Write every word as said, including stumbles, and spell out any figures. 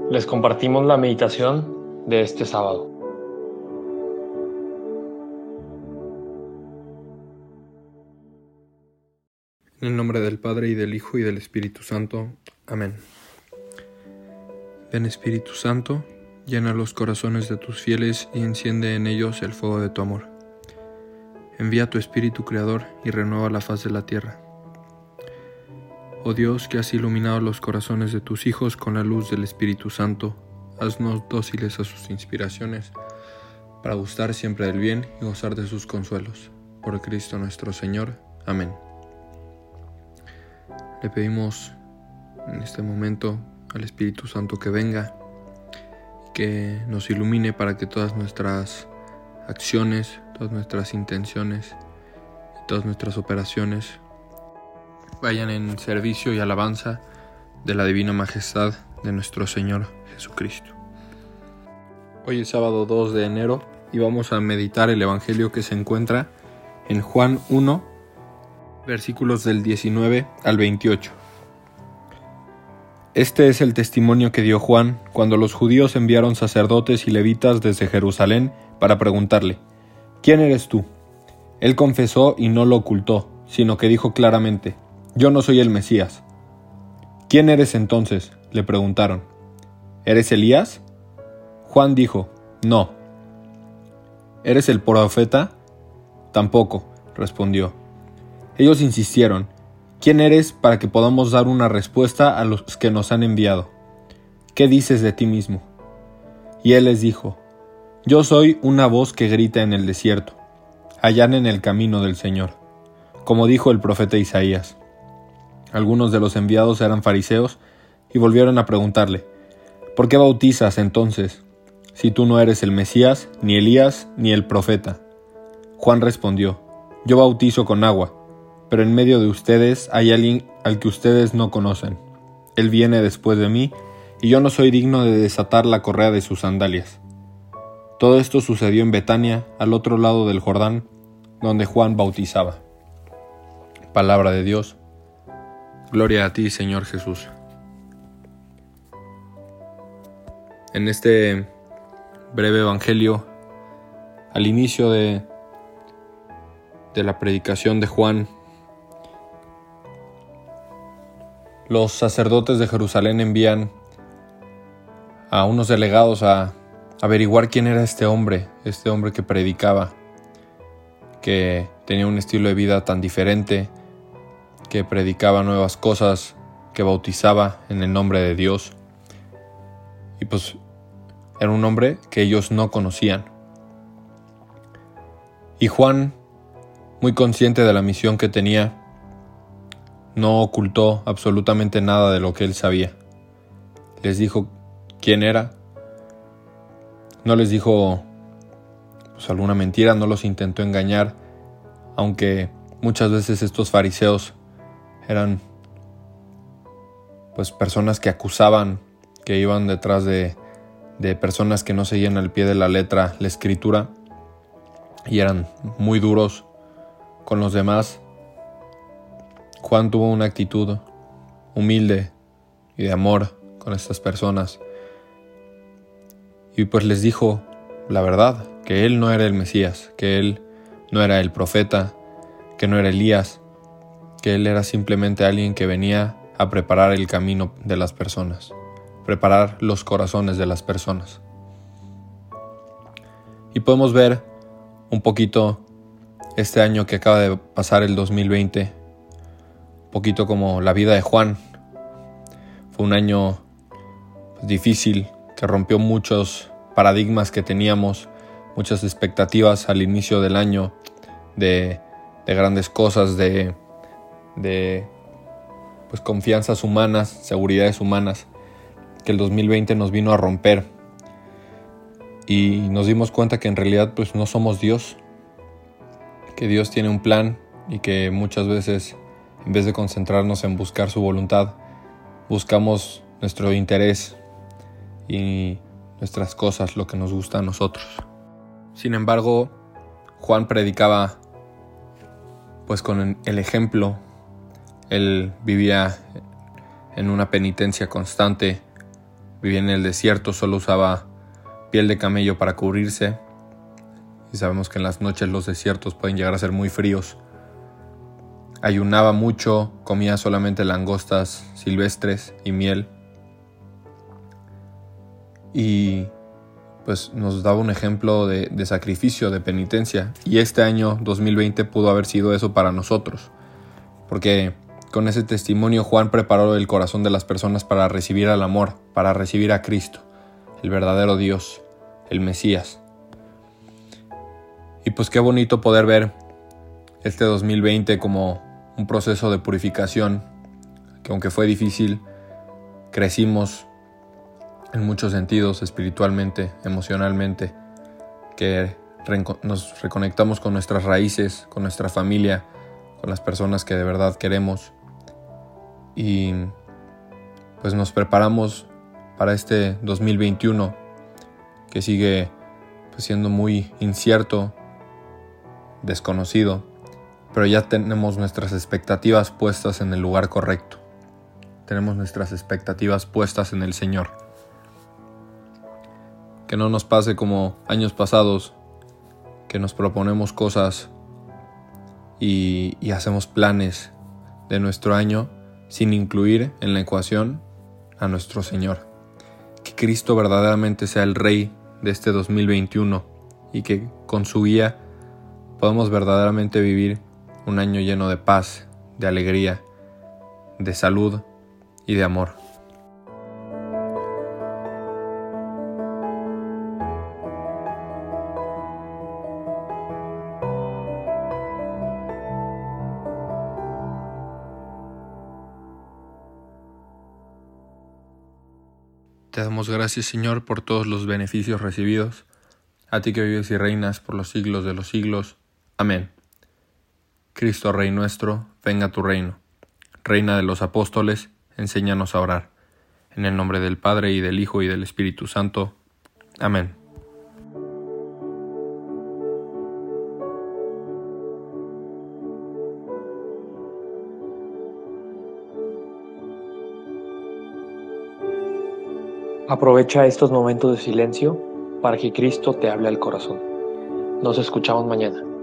Les compartimos la meditación de este sábado. En el nombre del Padre, y del Hijo, y del Espíritu Santo. Amén. Ven, Espíritu Santo, llena los corazones de tus fieles y enciende en ellos el fuego de tu amor. Envía tu Espíritu Creador y renueva la faz de la tierra. Oh Dios, que has iluminado los corazones de tus hijos con la luz del Espíritu Santo, haznos dóciles a sus inspiraciones, para gustar siempre del bien y gozar de sus consuelos. Por Cristo nuestro Señor. Amén. Le pedimos en este momento al Espíritu Santo que venga, que nos ilumine para que todas nuestras acciones, todas nuestras intenciones y todas nuestras operaciones vayan en servicio y alabanza de la divina majestad de nuestro Señor Jesucristo. Hoy es sábado dos de enero y vamos a meditar el Evangelio que se encuentra en Juan uno, versículos del diecinueve al veintiocho. Este es el testimonio que dio Juan cuando los judíos enviaron sacerdotes y levitas desde Jerusalén para preguntarle: ¿quién eres tú? Él confesó y no lo ocultó, sino que dijo claramente: yo no soy el Mesías. ¿Quién eres entonces?, le preguntaron. ¿Eres Elías? Juan dijo: no. ¿Eres el profeta? Tampoco, respondió. Ellos insistieron: ¿quién eres para que podamos dar una respuesta a los que nos han enviado? ¿Qué dices de ti mismo? Y él les dijo: yo soy una voz que grita en el desierto, allanen el camino del Señor, como dijo el profeta Isaías. Algunos de los enviados eran fariseos y volvieron a preguntarle: ¿por qué bautizas entonces, si tú no eres el Mesías, ni Elías, ni el profeta? Juan respondió: yo bautizo con agua, pero en medio de ustedes hay alguien al que ustedes no conocen. Él viene después de mí, y yo no soy digno de desatar la correa de sus sandalias. Todo esto sucedió en Betania, al otro lado del Jordán, donde Juan bautizaba. Palabra de Dios. Gloria a ti, Señor Jesús. En este breve evangelio, al inicio de, de la predicación de Juan, los sacerdotes de Jerusalén envían a unos delegados a averiguar quién era este hombre, este hombre que predicaba, que tenía un estilo de vida tan diferente, que predicaba nuevas cosas, que bautizaba en el nombre de Dios. Y pues era un hombre que ellos no conocían. Y Juan, muy consciente de la misión que tenía, no ocultó absolutamente nada de lo que él sabía. Les dijo quién era. No les dijo pues, alguna mentira, no los intentó engañar, aunque muchas veces estos fariseos eran pues personas que acusaban, que iban detrás de, de personas que no seguían al pie de la letra la escritura y eran muy duros con los demás. Juan tuvo una actitud humilde y de amor con estas personas y pues les dijo la verdad, que él no era el Mesías, que él no era el profeta, que no era Elías, que él era simplemente alguien que venía a preparar el camino de las personas, preparar los corazones de las personas. Y podemos ver un poquito este año que acaba de pasar, el dos mil veinte, un poquito como la vida de Juan. Fue un año difícil que rompió muchos paradigmas que teníamos, muchas expectativas al inicio del año de, de grandes cosas, de, de pues, confianzas humanas, seguridades humanas, que el dos mil veinte nos vino a romper. Y nos dimos cuenta que en realidad pues, no somos Dios, que Dios tiene un plan y que muchas veces, en vez de concentrarnos en buscar su voluntad, buscamos nuestro interés y nuestras cosas, lo que nos gusta a nosotros. Sin embargo, Juan predicaba pues con el ejemplo. Él vivía en una penitencia constante, vivía en el desierto, solo usaba piel de camello para cubrirse. Y sabemos que en las noches los desiertos pueden llegar a ser muy fríos. Ayunaba mucho, comía solamente langostas silvestres y miel. Y pues nos daba un ejemplo de, de sacrificio, de penitencia. Y este año dos mil veinte pudo haber sido eso para nosotros. Porque con ese testimonio Juan preparó el corazón de las personas para recibir al amor, para recibir a Cristo, el verdadero Dios, el Mesías. Y pues qué bonito poder ver este dos mil veinte como un proceso de purificación, que aunque fue difícil, crecimos en muchos sentidos, espiritualmente, emocionalmente, que nos reconectamos con nuestras raíces, con nuestra familia, con las personas que de verdad queremos. Y pues nos preparamos para este dos mil veintiuno, que sigue pues, siendo muy incierto, desconocido, pero ya tenemos nuestras expectativas puestas en el lugar correcto. Tenemos nuestras expectativas puestas en el Señor. Que no nos pase como años pasados, que nos proponemos cosas y, y hacemos planes de nuestro año sin incluir en la ecuación a nuestro Señor. Que Cristo verdaderamente sea el Rey de este dos mil veintiuno y que con su guía podamos verdaderamente vivir un año lleno de paz, de alegría, de salud y de amor. Te damos gracias, Señor, por todos los beneficios recibidos. A ti que vives y reinas por los siglos de los siglos. Amén. Cristo, Rey nuestro, venga a tu reino. Reina de los apóstoles, enséñanos a orar. En el nombre del Padre, y del Hijo, y del Espíritu Santo. Amén. Aprovecha estos momentos de silencio para que Cristo te hable al corazón. Nos escuchamos mañana.